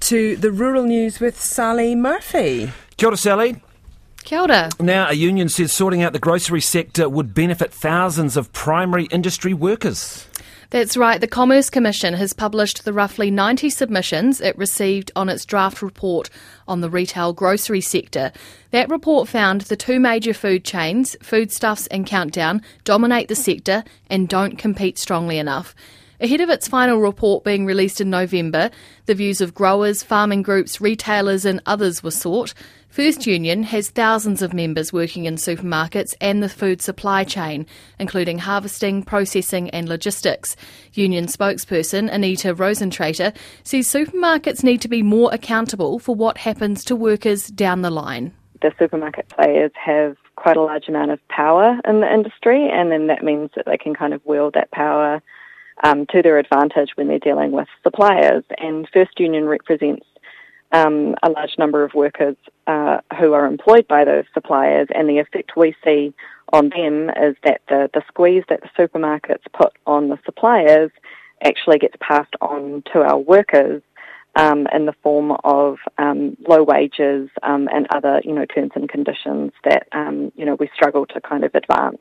to the Rural News with Sally Murphy. Kia ora, Sally. Kia ora. Now, a union says sorting out the grocery sector would benefit thousands of primary industry workers. That's right. The Commerce Commission has published the roughly 90 submissions it received on its draft report on the retail grocery sector. That report found the two major food chains, Foodstuffs and Countdown, dominate the sector and don't compete strongly enough. Ahead of its final report being released in November, the views of growers, farming groups, retailers and others were sought. First Union has thousands of members working in supermarkets and the food supply chain, including harvesting, processing and logistics. Union spokesperson Anita Rosentrater says supermarkets need to be more accountable for what happens to workers down the line. The supermarket players have quite a large amount of power in the industry, and then that means that they can kind of wield that power to their advantage when they're dealing with suppliers. And First Union represents a large number of workers who are employed by those suppliers, and the effect we see on them is that the squeeze that the supermarkets put on the suppliers actually gets passed on to our workers in the form of low wages and other, terms and conditions that, we struggle to kind of advance.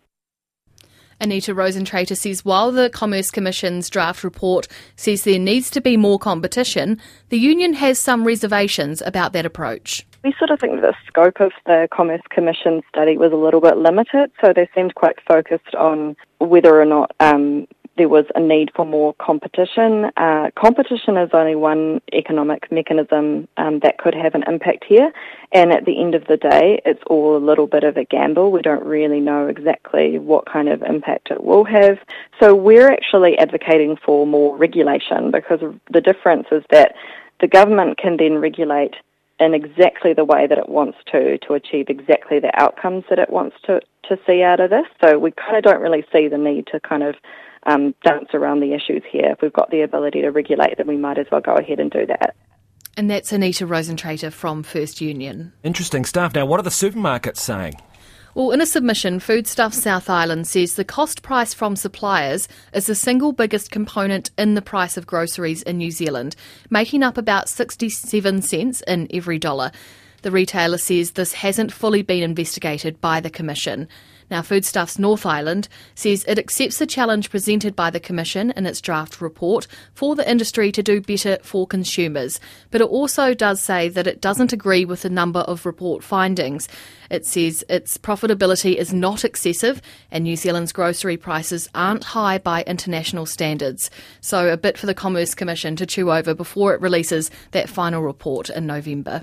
Anita Rosentrater says while the Commerce Commission's draft report says there needs to be more competition, the union has some reservations about that approach. We sort of think that the scope of the Commerce Commission study was a little bit limited, so they seemed quite focused on whether or not there was a need for more competition. Competition is only one economic mechanism that could have an impact here, and at the end of the day, it's all a little bit of a gamble. We don't really know exactly what kind of impact it will have. So we're actually advocating for more regulation, because the difference is that the government can then regulate in exactly the way that it wants to achieve exactly the outcomes that it wants to see out of this. So we kind of don't really see the need to kind of dance around the issues here. If we've got the ability to regulate, then we might as well go ahead and do that. And that's Anita Rosentrater from First Union. Interesting stuff. Now, what are the supermarkets saying? Well, in a submission, Foodstuffs South Island says the cost price from suppliers is the single biggest component in the price of groceries in New Zealand, making up about 67 cents in every dollar. The retailer says this hasn't fully been investigated by the Commission. Now, Foodstuffs North Island says it accepts the challenge presented by the Commission in its draft report for the industry to do better for consumers, but it also does say that it doesn't agree with a number of report findings. It says its profitability is not excessive and New Zealand's grocery prices aren't high by international standards. So a bit for the Commerce Commission to chew over before it releases that final report in November.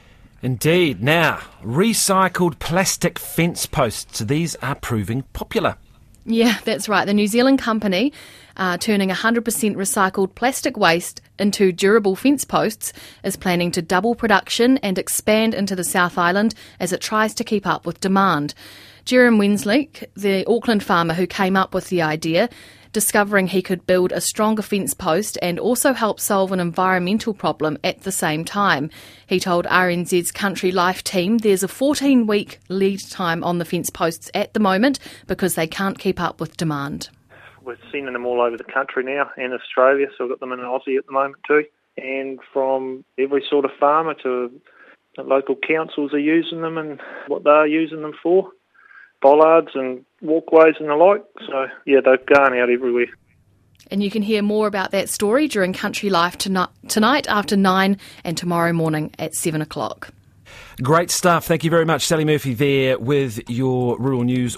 Indeed. Now, recycled plastic fence posts. These are proving popular. Yeah, that's right. The New Zealand company turning 100% recycled plastic waste into durable fence posts is planning to double production and expand into the South Island as it tries to keep up with demand. Jeremy Wensleek, the Auckland farmer who came up with the idea, discovering he could build a stronger fence post and also help solve an environmental problem at the same time. He told RNZ's Country Life team there's a 14-week lead time on the fence posts at the moment because they can't keep up with demand. We're sending them all over the country now and Australia, so we've got them in Aussie at the moment too. And from every sort of farmer to the local councils are using them and what they're using them for. Bollards and walkways and the like. So, yeah, they're going out everywhere. And you can hear more about that story during Country Life tonight after 9 and tomorrow morning at 7 o'clock. Great stuff. Thank you very much, Sally Murphy there with your Rural News